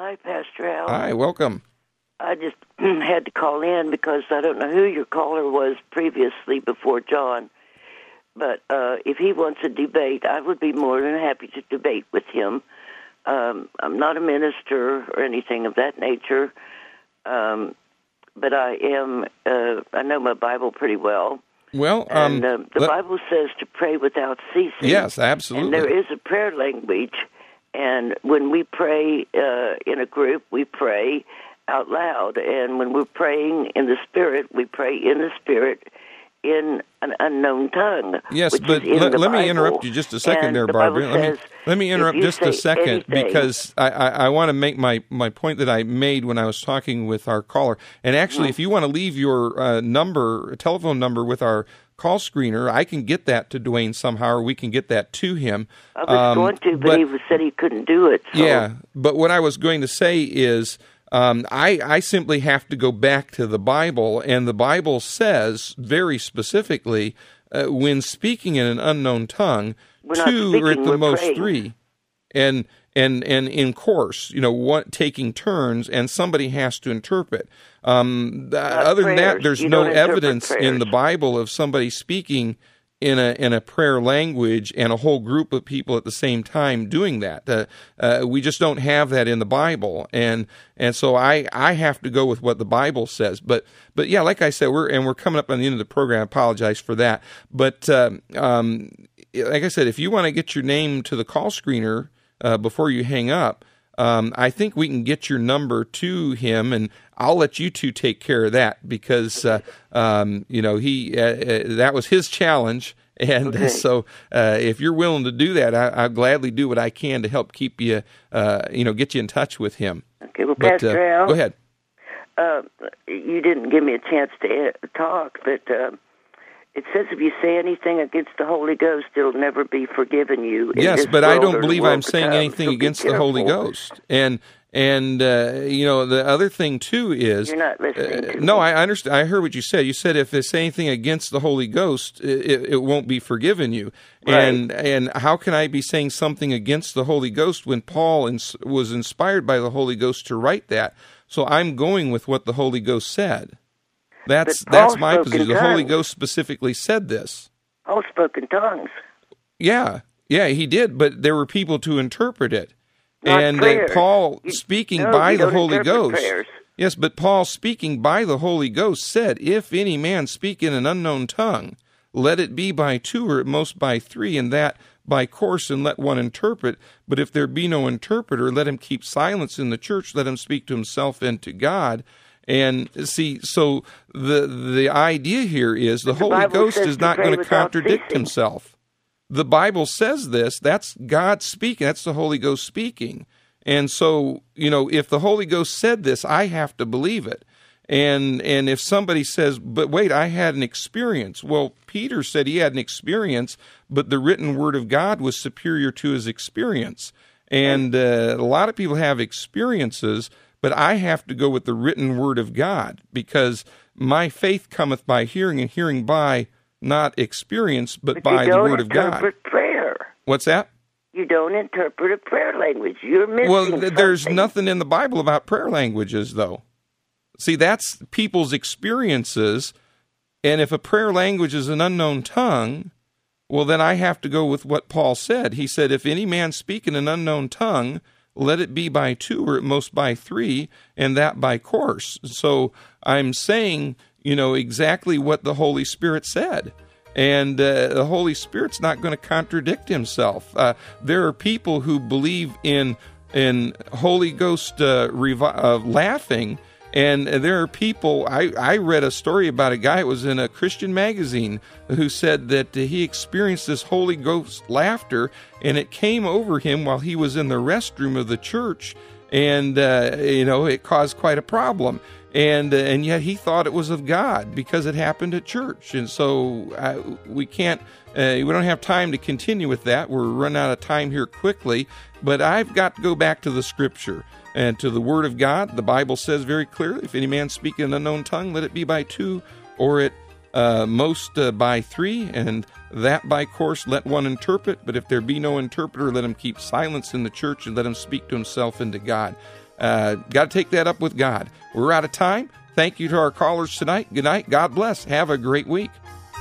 Hi, Pastor Al. Hi, welcome. I just had to call in because I don't know who your caller was previously before John. But if he wants a debate, I would be more than happy to debate with him. I'm not a minister or anything of that nature, but I am. I know my Bible pretty well. Well, and the Bible says to pray without ceasing. Yes, absolutely. And there is a prayer language, and when we pray in a group, we pray out loud, and when we're praying in the Spirit, we pray in the Spirit in an unknown tongue. Yes, but let me interrupt you just a second there, Barbara. Let me interrupt just a second because I want to make my point that I made when I was talking with our caller. And actually, if you want to leave your telephone number with our call screener, I can get that to Dwayne somehow, or we can get that to him. I was going to, but he said he couldn't do it. So. Yeah, but what I was going to say is, I simply have to go back to the Bible, and the Bible says very specifically, when speaking in an unknown tongue, two or at the most three, and in course, taking turns, and somebody has to interpret. Other than that, there's no evidence in the Bible of somebody speaking in a prayer language and a whole group of people at the same time doing that. We just don't have that in the Bible, and so I have to go with what the Bible says. But yeah, like I said, we're coming up on the end of the program. I apologize for that. But like I said, if you want to get your name to the call screener before you hang up, I think we can get your number to him, and I'll let you two take care of that because that was his challenge, and so if you're willing to do that, I'll gladly do what I can to help keep you, get you in touch with him. Okay, well, Pastor Al, go ahead. You didn't give me a chance to talk, but it says if you say anything against the Holy Ghost, it'll never be forgiven you. Yes, but I don't believe I'm saying anything against the Holy Ghost. And the other thing, too, is... You're not listening to me. No, I understand. I heard what you said. You said if they say anything against the Holy Ghost, it won't be forgiven you. Right. And how can I be saying something against the Holy Ghost when Paul was inspired by the Holy Ghost to write that? So I'm going with what the Holy Ghost said. That's my position. The Holy Ghost specifically said this. Paul spoke in tongues. Yeah, he did, but there were people to interpret it. Not prayers. Paul speaking by the Holy Ghost. Prayers. Yes, but Paul speaking by the Holy Ghost said, if any man speak in an unknown tongue, let it be by two or at most by three, and that by course, and let one interpret. But if there be no interpreter, let him keep silence in the church, let him speak to himself and to God. And see, so the idea here is the Holy Ghost is not going to contradict himself. The Bible says this. That's God speaking. That's the Holy Ghost speaking. And so, if the Holy Ghost said this, I have to believe it. And if somebody says, but wait, I had an experience. Well, Peter said he had an experience, but the written word of God was superior to his experience. And a lot of people have experiences, but I have to go with the written word of God, because my faith cometh by hearing, and hearing by not experience, but by the word of God. You don't interpret prayer. What's that? You don't interpret a prayer language. You're missing something. There's nothing in the Bible about prayer languages, though. See, that's people's experiences, and if a prayer language is an unknown tongue, well, then I have to go with what Paul said. He said, if any man speak in an unknown tongue, let it be by two or at most by three, and that by course. So I'm saying, exactly what the Holy Spirit said. And the Holy Spirit's not going to contradict himself. There are people who believe in Holy Ghost laughing, and there are people, I read a story about a guy, it was in a Christian magazine, who said that he experienced this Holy Ghost laughter, and it came over him while he was in the restroom of the church, and, it caused quite a problem. And yet he thought it was of God because it happened at church. And so we can't, we don't have time to continue with that. We're running out of time here quickly. But I've got to go back to the Scripture and to the Word of God. The Bible says very clearly, if any man speak in an unknown tongue, let it be by two, or at most by three, and that by course let one interpret. But if there be no interpreter, let him keep silence in the church, and let him speak to himself and to God. Got to take that up with God. We're out of time. Thank you to our callers tonight. Good night. God bless. Have a great week.